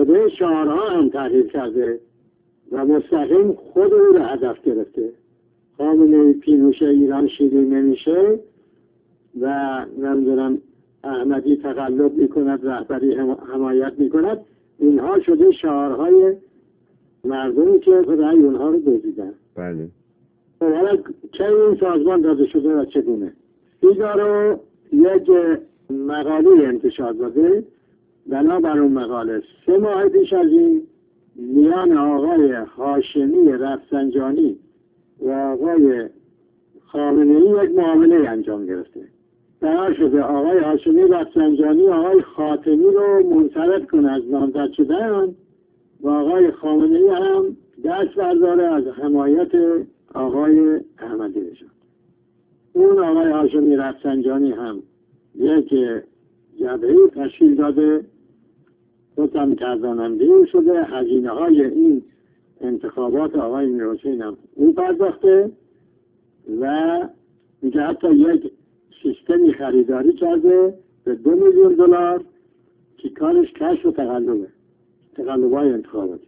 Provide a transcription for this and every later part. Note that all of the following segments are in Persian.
شده شعارها هم تغییر کرده و مستقیم خود او را هدف گرفته. خامنه‌ای پیروشه ایران شیرین نمیشه و نمیدونم احمدی تقلب میکند، رهبری حمایت میکند، اینها شده شعارهای مردمی که رأی اونها رو دزدیدن. بله. حالا چه این سازمان داده شده و چگونه؟ فیگارو یک مقاله انتشار داده، بنابر اون مقاله 3 ماه پیش از این میان آقای هاشمی رفسنجانی و آقای خامنه‌ای یک معامله انجام گرفته. قرار شده آقای هاشمی رفسنجانی آقای خاتمی رو منصرف کنه از نامزد شدن و آقای خامنه‌ای هم دست برداره از حمایت آقای احمدی نژاد. اون آقای هاشمی رفسنجانی هم یک جبهه‌ای تشکیل داده، خودم گرداننده شده، هزینه های این انتخابات آقای میرحسین هم او پرداخته و میگه حتی یک سیستمی خریداری کرده به $2 میلیون که کارش کشف و تقلب‌های انتخاباتی.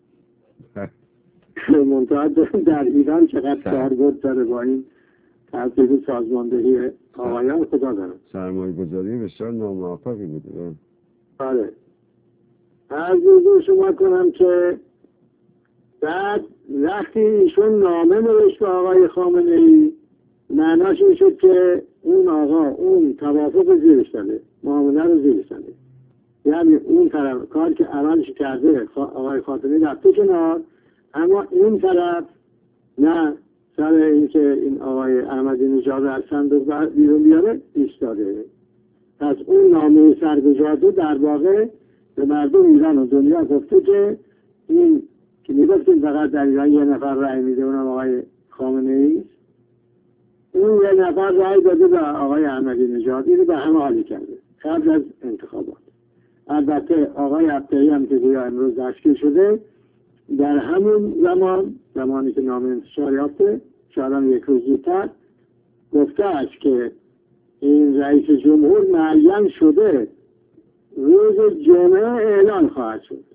منتها در ایران چقدر کاربرد داره با این ترتیب سازماندهی آقایان خدا دارم. سرمایه‌گذاری بسیار ناموفقی بوده. آره. از حضور شما کنم که بعد وقتی ایشون نامه نوشت به آقای خامنه‌ای، معناش این شد که اون آقا اون توافق زیرش داده، معامله رو زیرش داده. یعنی اون طرف کار که عملش کرده آقای خاتمی رفته کنار، اما این طرف نه، سر اینکه این آقای احمدی نژاد از صندوق بیرون بیاره ایستاده. پس اون نامه سرگزارده در واقع به مردم ایران و دنیا گفته که این که میگفتیم فقط در ایران یه نفر رأی میده، اونم آقای خامنه‌ای، اون یه نفر رأی داده به آقای احمدی نژاد، اینو به همه حالی کرده قبل از انتخابات. البته آقای عبدالعی هم که گویا امروز دستگیر شده، در همون زمانی که نامه انتشار یافته، شاید یک روز زودتر، گفته است که این رئیس جمهور معین شده روز جمعه اعلان خواهد شد.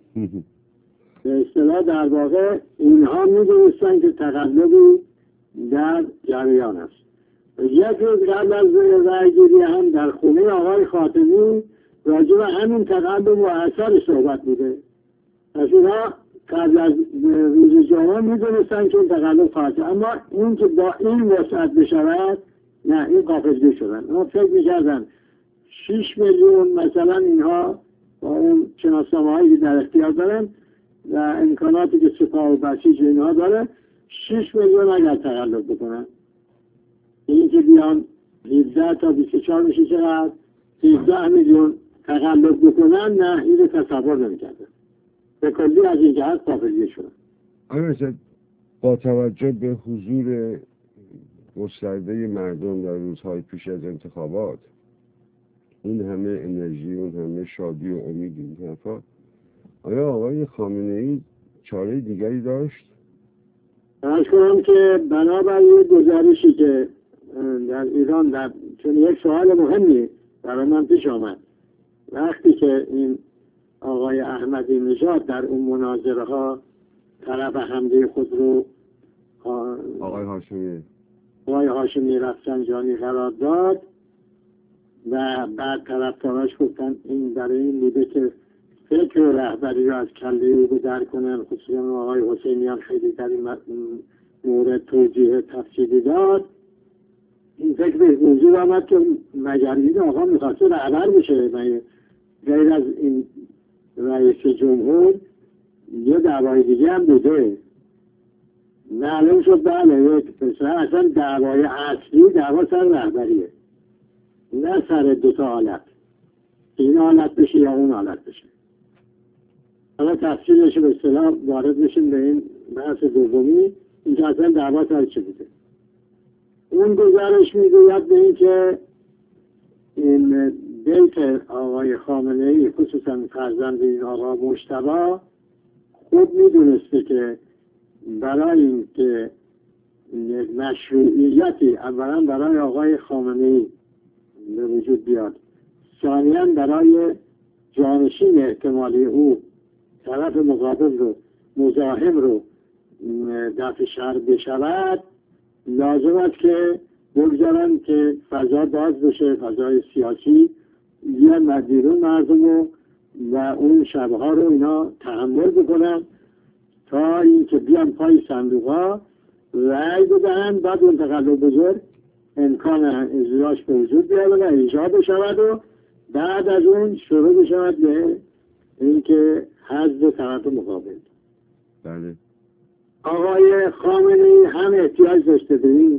به اصطلاح در واقع اینها می‌دونستن که تقلبی در جریان است. یک روز قبل از رأی‌گیری هم در خونه آقای خاتمی راجع به همین تقلب و اثر صحبت بوده. پس اینها قبل از روز جمعه می‌دونستن که این تقلب خواهد شد، اما این که با این وسعت بشود، نه، این غافلگیر شدن. ما فکر می‌کردن 6 میلیون مثلا اینها با اون شناسنامه‌هایی که در اختیار دارن و امکاناتی که سپاه و بسیج اینها داره، 6 میلیون اگر تقلب بکنن، این که بیان 17 تا 24 میشه چقدر؟ 13 میلیون تقلب بکنن، نه، این رو تصور نمی‌کردن. به کلی از این جهت غافلگیر شدن. مثلا با توجه به حضور گسترده مردم در روزهای پیش از انتخابات، اون همه انرژی، اون همه شادی و امید، این حرفا، آیا آقای خامنه‌ای چاره دیگری داشت؟ عرض کنم که بنابر یک گزارشی که در ایران چون یک سوال مهمی برای من پیش آمد، وقتی که این آقای احمدی نژاد در اون مناظره ها طرف حمله خود رو آقای هاشمی رفسنجانی قرار داد و بعد طرفداراش گفتن این برای این بوده که فکر رهبری رو از کله او گذر کنن، خصوصا آقای حسینیان خیلی در این مورد توجیه تفصیلی داد. این فکر به موضوع آمد که مجردین آقا میخواسته رهبر بشه، غیر از این رئیس جمهور یه دعوای دیگه هم بوده. معلوم شد بله، اصلا دعوای اصلی دعوا سر رهبریه، نه سر دوتا حالت، این حالت بشه یا اون حالت بشه. حالا تفصیلش به اصطلاح وارد بشیم به این بحث دومی، اینکه اصلا دعوا سر چه بوده. اون گزارش میگوید به این که این بیت آقای خامنه‌ای، خصوصا فرزند این آقا مجتبی، خوب میدونسته که برای این که مشروعیتی اولا برای آقای خامنه‌ای به وجود بیاد، ثانیاً برای جانشین احتمالی او طرف مقابل رو، مزاحم رو دفع شر بشود، لازم است که بگذارن که فضا باز بشه، فضای سیاسی بیان بیرون مردم رو و اون شبها رو اینا تحمل بکنن تا اینکه بیان پای صندوق ها رأی بدهن. بعد اون تقلب بزرگ امکان اجراش به وجود بیاد و اجرا بشود و بعد از اون شروع بشود به اینکه حذف طرف مقابل. بله. آقای خامنه‌ای هم احتیاج داشته به این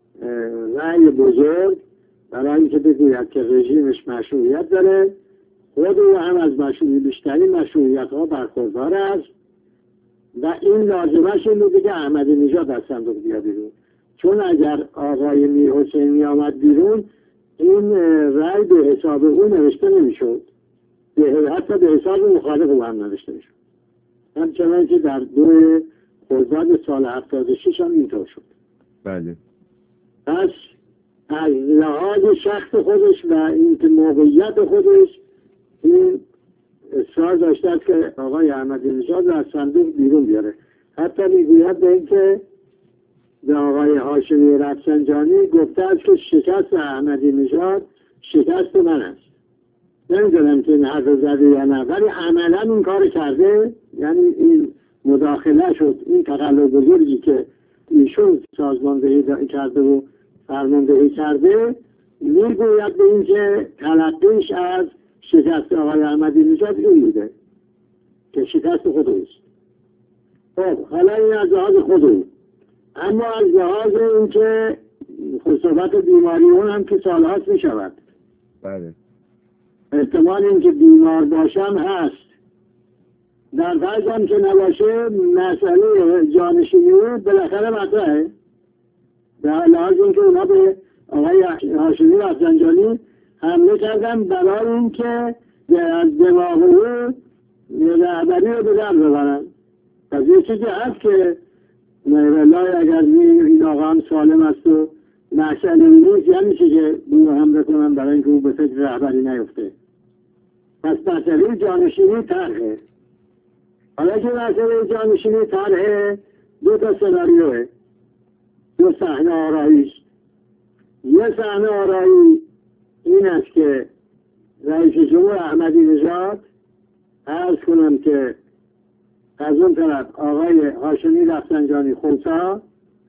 رأی بزرگ برای اینکه بگوید که رژیمش مشروعیت داره، خود او هم از بیشترین مشروعیت ها برخوردار است و این لازمش این بوده که احمدی نژاد از صندوق بیاد بیرون، چون اگر آقای میرحسینی آمد بیرون این رأی به حساب او نوشته نمیشد، حتی به حساب مخالف او هم نوشته میشد. همچنان که در 2 خرداد سال 76 هم اینطور شد. بله. پس از لحاظ شخص خودش و اینکه موقعیت خودش این اصرار داشته است که آقای احمدی نژاد از صندوق بیرون بیاره. حتی میگوید به اینکه به آقای هاشمی رفسنجانی گفته است که شکست احمدی نژاد شکست من است. نمیدونم که این حرف زده یا نه، ولی عملا این کار کرده. یعنی این مداخله شد، این تقلب بزرگی که ایشون سازماندهی کرده و فرماندهی کرده، میگوید به اینکه تلقیش از شکست آقای احمدی نژاد این بوده که شکست خود اوست. خب حالا این از لحاظ خود او، اما از لحاظ اینکه خصوصات بیماری اون هم که سالهاست می شود. بله. احتمال اینکه بیمار باشم هست. در فرض هم که نباشه مسئله جانشینی بالاخره مطرحه. در لحاظ اینکه اونا به آقای هاشمی رفسنجانی حمله کردن برای اینکه از دماغ او رهبری رو به در ببرن. پس یه چیزی هست که والله اگر این آقا هم سالم است و مسئله نیست، یعنی چی که او حمله کنن برای اینکه او به فکر رهبری نیفته. پس مسئله جانشینی طرحه. حالا که مسئله جانشینی طرحه 2 سناریوه، 2 صحنه آراییش. یه صحنه آرایی این است که رئیس جمهور احمدی نژاد عرض کنم که از اون طرف آقای هاشمی رفسنجانی خونسا،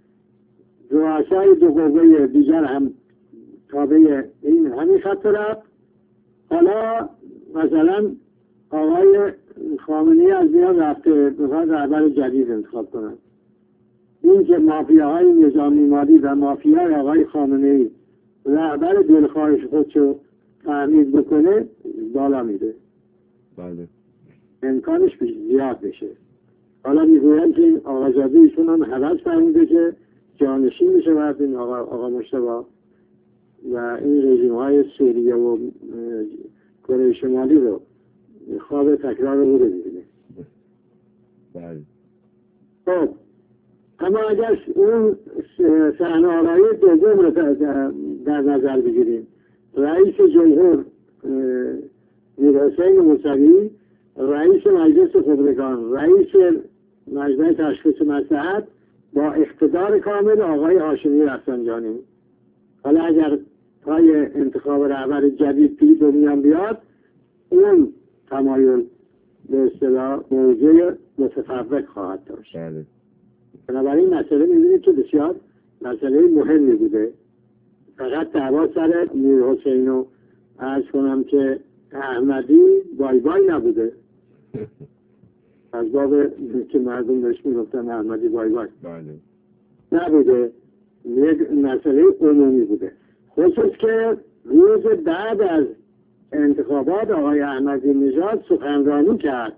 رؤسای 2 قوه دیگر هم تابع این همین خط رفت. حالا مثلا آقای خامنه‌ای از میان رفته بخواد رهبر جدید انتخاب کنند. این که مافیاهای نظامی مالی و مافیای آقای خامنه‌ای رهبر دلخواهش خودشو تأمین بکنه بالا میده. بله. امکانش زیاد بشه. حالا میگویم که این آقازاده ایشون هم حوض فرموده که جانشین میشه بعد این آقا مجتبی و این رژیم های سوریه و کره شمالی رو خواب تکرار رو ببینه. بله. خب اما اگر اون صحنه آرایی دوم رو در نظر بگیریم، رئیس جمهور میرحسین موسوی، رئیس مجلس خبرگان، رئیس مجمع تشخیص مصلحت با اقتدار کامل آقای هاشمی رفسنجانی. حالا اگر پای انتخاب رهبر جدید پیش رو میان بیاد، اون تمایل به اصطلاح موضوع متفوق خواهد داشت. بله. بنابراین مسئله می‌بینید که بسیار مسئله مهمی بوده. فقط دعوا سر میرحسین رو عرض کنم که احمدی بای بای نبوده. از باب که مردم بهش میگفتن احمدی بای بای. بله. نبوده. یک مسئله عمومی بوده. خصوص که روز بعد از انتخابات آقای احمدی نژاد سخنرانی کرد.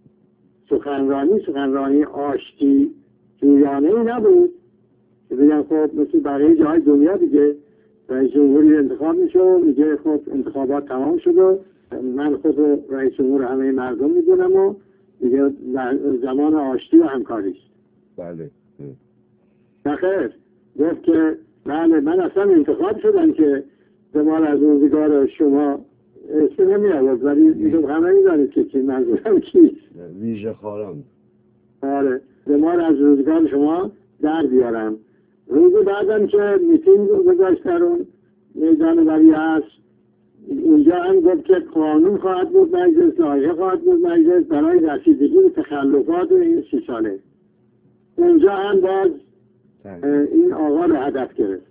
سخنرانی آشتی جویانه ای نبود که بگن خب مثل بقیه جاهای دنیا دیگه رئیس جمهوری انتخاب میشه، میگه خب انتخابات تمام شد و من خود رو رئیس جمهور همه مردم میدونم و دیگه زمان آشتی و همکاری است. بله. نخیر، گفت که بله من اصلا انتخاب شدم که به مال از روزگار شما اسم نمی آورد ولی همه میدانید که چی منظورم کیست. ویژه خاران. آره به ما از روزگار شما در بیارم. روز بعدم که میتینگ رو گذاشت در اون میدان ولی هست، اونجا هم گفت که قانون خواهد بود مجلس، لایحه خواهد بود مجلس برای رسیدگی به تخلفات این 30 ساله. اونجا هم باز این آقا رو هدف گرفت.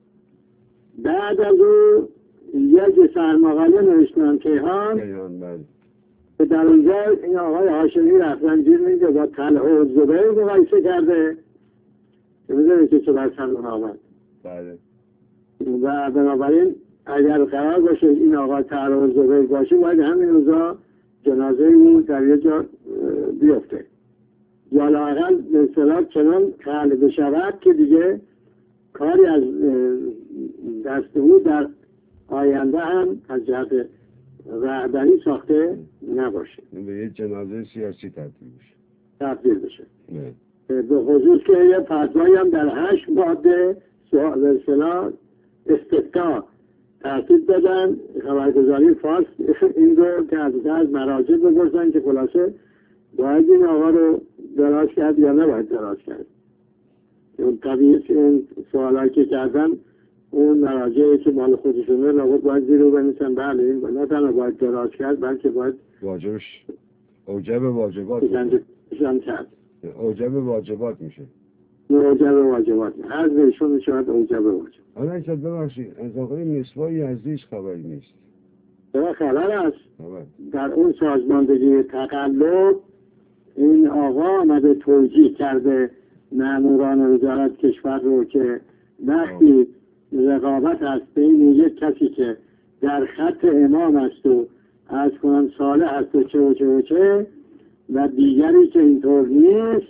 بعد از او یک سرمقاله نوشتن کیهان که در اونجا این آقای هاشمی رفسنجانی میگه با طلحه و زبیر مقایسه کرده که میدونی که چه برسن اون آمد. بله. و بنابراین اگر قرار باشه این آقا طلحه و زبیر باشه باید همین روزا جنازه او در یه جا بیفته یا لااقل به اصطلاح چنان خلع بشود که دیگه کاری از دست او در آینده هم از جهت رهبری ساخته نباشه، به یه جنازه سیاسی تبدیل بشه. به خصوص که یه فتوایی هم در 8 ماده به اصطلاح استفتاء ترتیب دادن، خبرگزاری فارس این رو که از مراجع بپرسن که خلاصه باید این آقا رو دراز کرد یا نباید دراز کرد. اون طبیعی این سوالایی که کردن اون مراجعی که مال خودشونه لابد باید زیر رو بنویسن بله این نه تنها باید دراز کرد بلکه باید واجبش اوجب واجبات کرد. اوجب واجبات میشه. اوجب واجبات هر بهشون میشود اوجب واجبات. حالا اجازه ببخشید از آقای مصباحی عزیز خبری نیست. خبر است در اون سازماندهی تقلب این آقا آمده توجیه کرده ماموران وزارت کشور رو که وقتی رقابت هست بین یک کسی که در خط امام است و از کنم صالح است و چه و دیگری که اینطور نیست،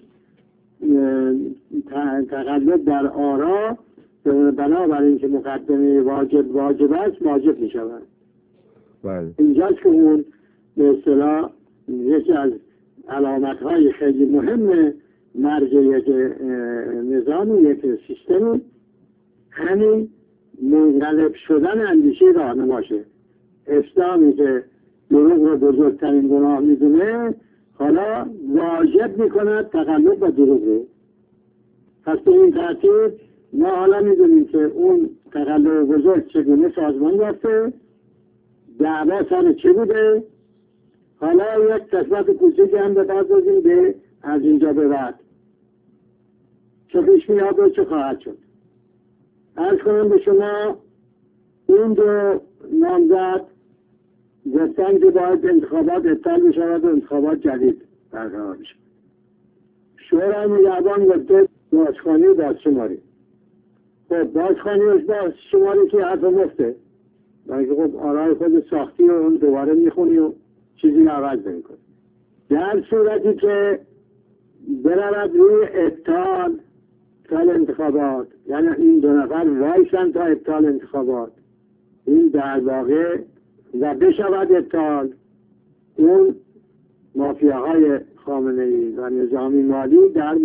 تقلب در آرا بنابراین که مقدمه واجب است واجب می شود. اینجاست که اون به اصطلاح یکی از علامت های خیلی مهم مرگ یک نظام یک سیستم همین منقلب شدن اندیشه راهنماشه. اسلامی که دروغ رو بزرگترین گناه میدونه حالا واجب میکند تقلب و دروغ رو. پس به این ترتیب ما حالا میدونیم که اون تقلب بزرگ چگونه سازمان یافته، دعوا سر چه بوده. حالا یک قسمت کوچیکی هم بپردازیم به از اینجا به بعد چه پیش میاد و چه خواهد شد. عرض کنم به شما این دو نامزد گفتن که باید انتخابات ابطال بشود و انتخابات جدید برقرار بشود. شورای نگهبان گفته بازخوانی و بازشماری. خب بازخوانی و بازشماری که حرف مفته بلکه خب آرای خود ساختی و اون دوباره میخونی و چیزی عوض نمی‌کنی. در صورتی که برود روی ابطال انتخابات، یعنی این دو نفر وایسن تا ابطال انتخابات، این در واقع و بشود ابطال، اون مافیاهای خامنه‌ای و نظامی مالی در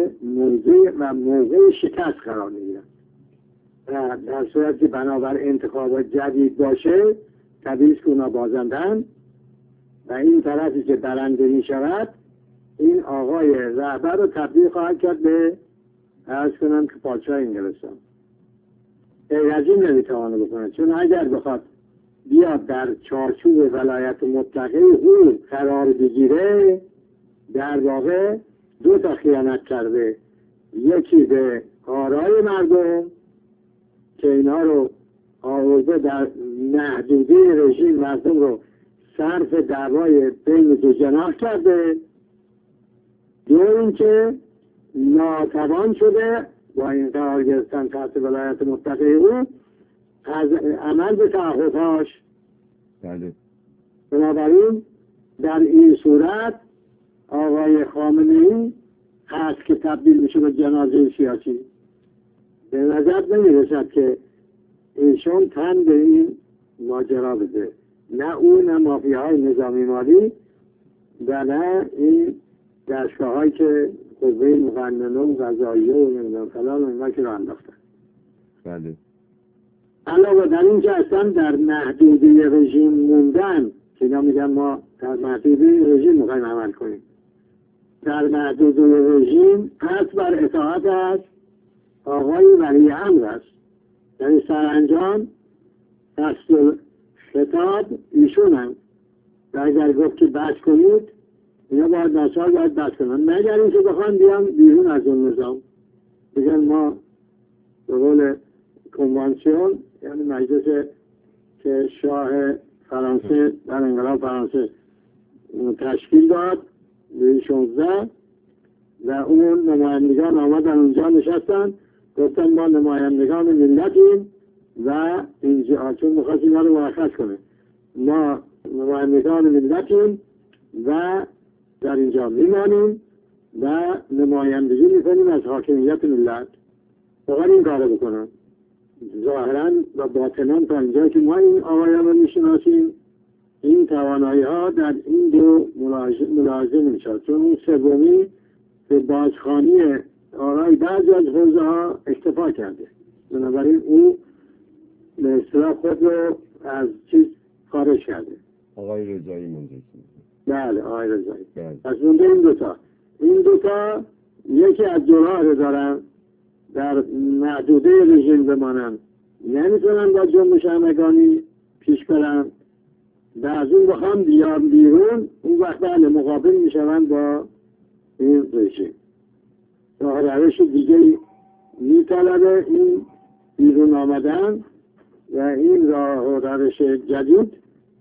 موقع شکست قرار میگیرن. در صورتی که بنابر انتخابات جدید باشه طبیعی است که اونا بازندن و این طرفی که برنده می شود این آقای رهبر رو تبدیل خواهد کرد به عرض کنم که پادشاه انگلستان. غیر از این نمیتوانه بکنه، چون اگر بخواد بیاد در چارچوب ولایت مطلقه او قرار بگیره در واقع دو تا خیانت کرده. یکی به آرای مردم که اینها رو آورده در محدوده رژیم مردم رو صرف دعوای بین دو جناح کرده. دو اینکه ناتوان شده با این قرار گرفتن تحت ولایت مطلقه او از عمل به تعهدهاش. بله. بنابراین در این صورت آقای خامنه‌ای هست که تبدیل میشه به جنازه سیاسی. به نظر نمیرسد که ایشون تن به این ماجرا بده، نه او نه مافیاهای نظامی مالی و نه این دستگاه هایی که قوه مقننه و قضاییه و نمیدونم فلان و اینا که رو انداختن. بله. علاوه در این که اصلا در محدوده رژیم مونده محدودن که اینا میگن ما در محدوده رژیم میخوایم عمل کنیم. در محدوده رژیم پس بر اطاعت از آقای ولی امر است، یعنی سرانجام دست خطاب ایشونن و اگر گفت که بس کنید اینا باید ناچار باید بس کنن، مگر اینکه بخوان بیان بیرون از اون نظام بگن ما به قول کنوانسیون، یعنی مجلس که شاه فرانسه در انقلاب فرانسه تشکیل داد 2016 و اون نمایندگان آمدن اونجا نشستن گفتن ما نمایندگان ملتیم و اینجا چون میخواست اینا رو مرخص کنه ما نمایندگان ملتیم و در اینجا میمانیم و نمایندگی میکنیم از حاکمیت ملت. فقط این کار بکنن ظاهرا و باطنا تا اینجا که ما این آقایان رو میشناسیم این توانایی ها در این دو ملاحظه نمیشد، چون اون سومی به بازخوانی آقای بعضی از حوزه ها اکتفا کرده، بنابراین او به اصطلاح خود رو از چیز خارج کرده. آقای رضایی مونده. بله آقای رضایی. پس مونده این دوتا یکی از دو راه دارن در محدوده رژیم بمانن، نمیتونن با جنبش همگانی پیش برن و از اون بخوام بیان بیرون اون وقت بله مقابل میشون با این رژیم. راه روش دیگه میطلبه این بیرون آمدن و این راه روش جدید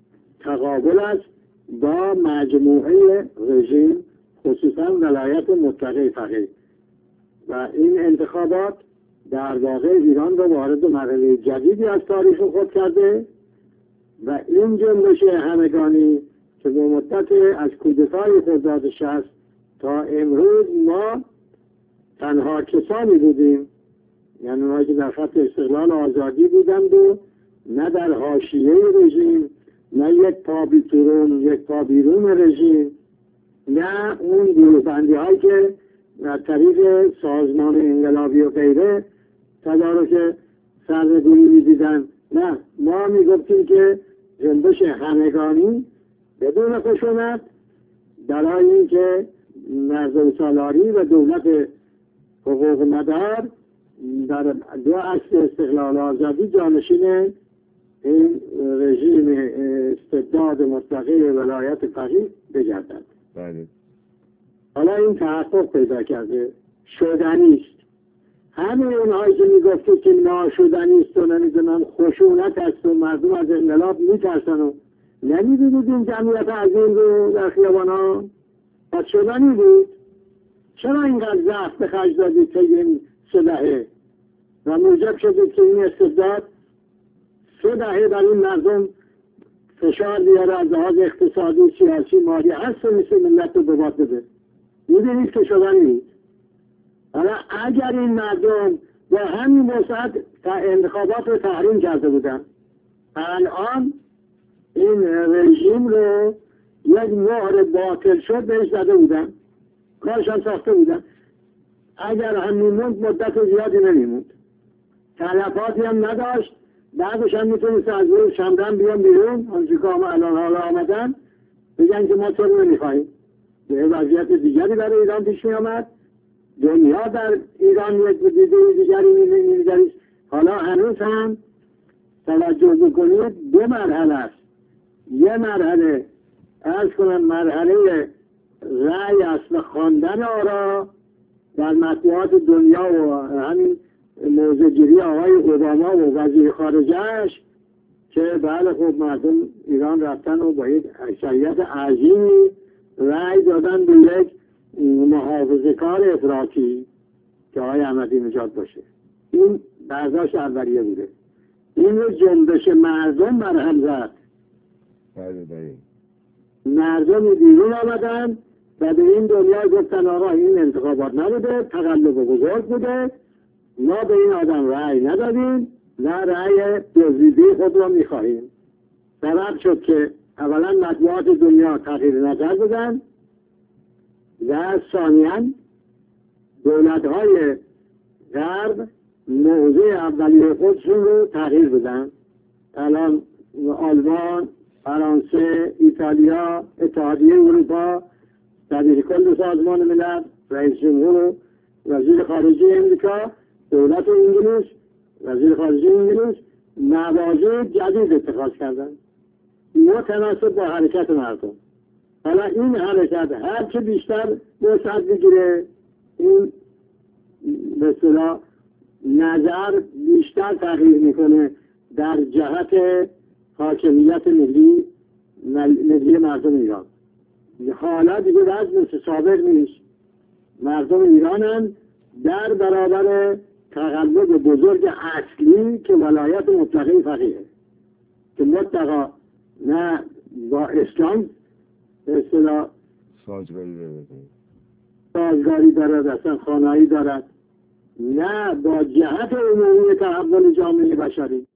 تقابل است با مجموعه رژیم خصوصا ولایت مطلقه فقیه و این انتخابات در واقع ایران رو وارد مرحله جدیدی از تاریخ خود کرده و این جنبش همگانی که به مدت از کودتای خرداد 60 تا امروز ما تنها کسانی بودیم، یعنی اونهایی که در خط استقلال آزادی بودند و نه در حاشیه رژیم، نه یک پا بیرون یک پا بیرون رژیم، نه اون گروه‌بندی هایی که از طریق سازمان انقلابی و غیره تدارک سرنگونی می‌دیدن. نه، ما میگفتیم که جنبش همگانی بدون خشونت برای اینکه نظام سالاری و دولت حقوق مدار در دو اصل استقلال آزادی جانشین این رژیم استبداد مطلقه ولایت فقیه بگردد. بله. حالا این تحقق پیدا کرده، شدنی است. همه اونهایی که میگفتید که ناشدنی است و نمیدونم خشونت است و مردم از انقلاب میترسن و نمیدونید این جمعیت عظیم رو در خیابان‌ها پس شدنی بود. چرا اینقدر ضعف به خرج دادید که این 3 دهه و موجب شدید که این استبداد 3 دهه بر این مردم فشار بیاره از لحاظ اقتصادی، سیاسی، مالی، هر سه ملت رو به باد بده؟ میدونید که شدنی بود. حالا اگر این مردم با همین وسعت انتخابات رو تحریم کرده بودن، الان این رژیم رو یک مهر باطل شد بهش زده بودن، کارش هم ساخته بودن. اگر هم میموند مدت زیادی نمیموند، تلفاتی هم نداشت، بعدش هم میتونست از روی شمدن بیان بیرون، همچه که الان حالا آمدن بگن که ما تو رو نمیخواهیم. به وضعیت دیگری برای ایران پیش می آمد، دنیا در ایران یک دیگری می‌نگریست. حالا هنوز هم توجه بکنید 2 مرحله است. یه مرحله عرض کنم مرحله رأی است و خواندن آرا در مطبوعات دنیا و همین موضع‌گیری آقای اوباما و وزیر خارجه‌اش که بله خب مردم ایران رفتن و با یک اکثریت عظیمی رأی دادن به یک محافظه‌کار افراطی که آقای احمدی نژاد باشه. این برداشت اولیه بوده. این رو جنبش مردم برهم زد. مردم بیرون آمدن و به این دنیا گفتن آقا این انتخابات نبوده، تقلب بزرگ بوده، ما به این آدم رأی ندادیم و رأی دزدیده خود را میخواهیم. سبب شد که اولا مطبوعات دنیا تغییر نظر بدن و ثانیاً دولت‌های غرب موضع اولیه خودشون رو تغییر بدن. الان آلمان، فرانسه، ایتالیا، اتحادیه اروپا، رئیس کل سازمان ملل، رئیس جمهور، وزیر خارجه امریکا، دولت انگلیس، وزیر خارجه انگلیس مواضع جدید اتخاذ کردن متناسب با حرکت مردم. حالا این حرکت هر چه بیشتر وسعت بگیره، این به اصطلاح نظر بیشتر تغییر میکنه در جهت حاکمیت ملی مردم ایران. حالا دیگه وضع مثل سابق نیست. مردم ایرانن در برابر تقلب بزرگ اصلی که ولایت مطلقه فقیه، که مطلقا نه با اسلام به اصطلاح سازگاری دارد، اصلا خانایی دارد، نه با جهت عمومی تحول جامعه بشری.